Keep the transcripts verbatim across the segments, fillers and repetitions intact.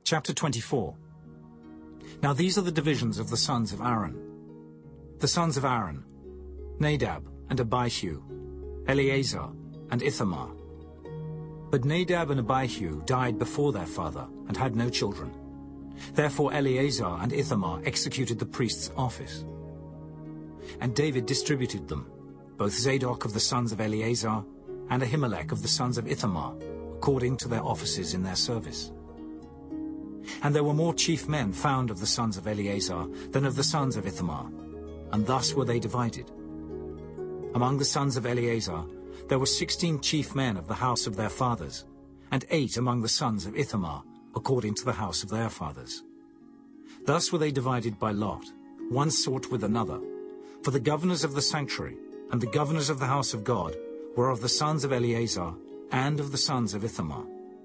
Chapter twenty-four. Now these are the divisions of the sons of Aaron. The sons of Aaron: Nadab and Abihu, Eleazar and Ithamar. But Nadab and Abihu died before their father and had no children. Therefore Eleazar and Ithamar executed the priest's office. And David distributed them, both Zadok of the sons of Eleazar and Ahimelech of the sons of Ithamar, according to their offices in their service. And there were more chief men found of the sons of Eleazar than of the sons of Ithamar, and thus were they divided. Among the sons of Eleazar there were sixteen chief men of the house of their fathers, and eight among the sons of Ithamar, according to the house of their fathers. Thus were they divided by lot, one sort with another, for the governors of the sanctuary and the governors of the house of God were of the sons of Eleazar and of the sons of Ithamar.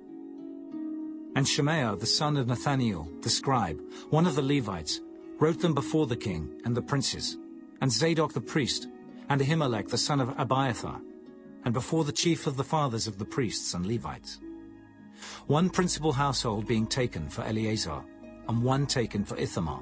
And Shemaiah the son of Nathaniel, the scribe, one of the Levites, wrote them before the king and the princes, and Zadok the priest, and Ahimelech the son of Abiathar, and before the chief of the fathers of the priests and Levites. One principal household being taken for Eleazar, and one taken for Ithamar.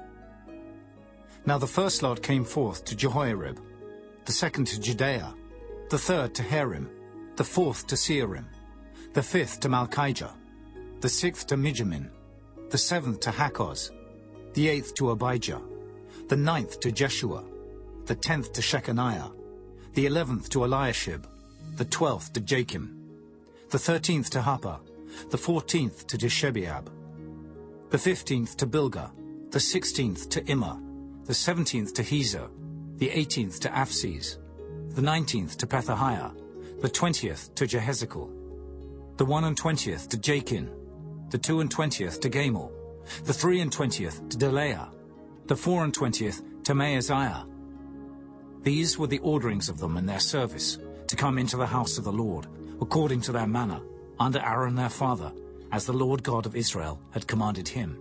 Now the first lot came forth to Jehoiarib, the second to Judea, the third to Harim, the fourth to Searim, the fifth to Malchijah, the sixth to Mijamin, the seventh to Hakkoz, the eighth to Abijah, the ninth to Jeshua, the tenth to Shechaniah, the eleventh to Eliashib, the twelfth to Jachim, the thirteenth to Happa, the fourteenth to Jeshebeab, the fifteenth to Bilgah, the sixteenth to Immer, the seventeenth to Hezer, the eighteenth to Aphes, the nineteenth to Pethahiah, the twentieth to Jehezekel, the one and twentieth to Jachin, the two and twentieth to Gamal, the three and twentieth to Delaiah, the four and twentieth to Maaziah. These were the orderings of them and their service, to come into the house of the Lord, according to their manner, under Aaron their father, as the Lord God of Israel had commanded him.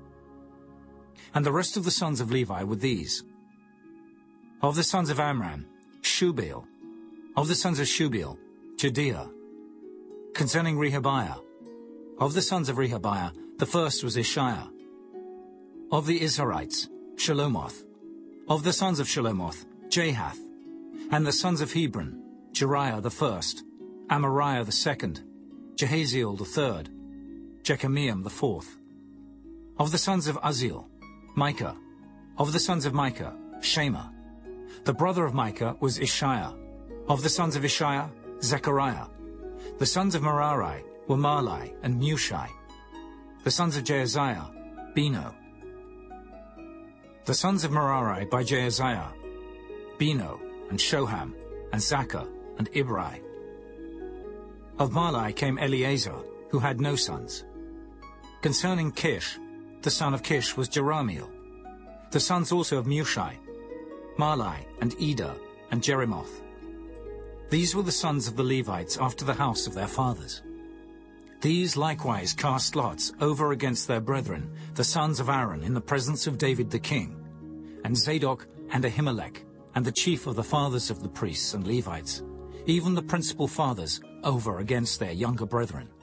And the rest of the sons of Levi were these: of the sons of Amram, Shubael; of the sons of Shubael, Jediah. Concerning Rehabiah, of the sons of Rehabiah, the first was Ishiah. Of the Izharites, Shelomoth. Of the sons of Shelomoth, Jahath. And the sons of Hebron, Jeriah the first, Amariah the second, Jehaziel the third, Jekameam the fourth. Of the sons of Uzziel, Micah. Of the sons of Micah, Shema. The brother of Micah was Ishiah. Of the sons of Ishiah, Zechariah. The sons of Merari were Malai and Mushai. The sons of Jeaziah, Beno. The sons of Merari by Jeaziah, Beno and Shoham and Zachar and Ibri. Of Malai came Eleazar, who had no sons. Concerning Kish, the son of Kish was Jerahmeel. The sons also of Mushai, Malai and Eder and Jerimoth. These were the sons of the Levites after the house of their fathers. These likewise cast lots over against their brethren, the sons of Aaron, in the presence of David the king, and Zadok and Ahimelech, and the chief of the fathers of the priests and Levites, even the principal fathers, over against their younger brethren.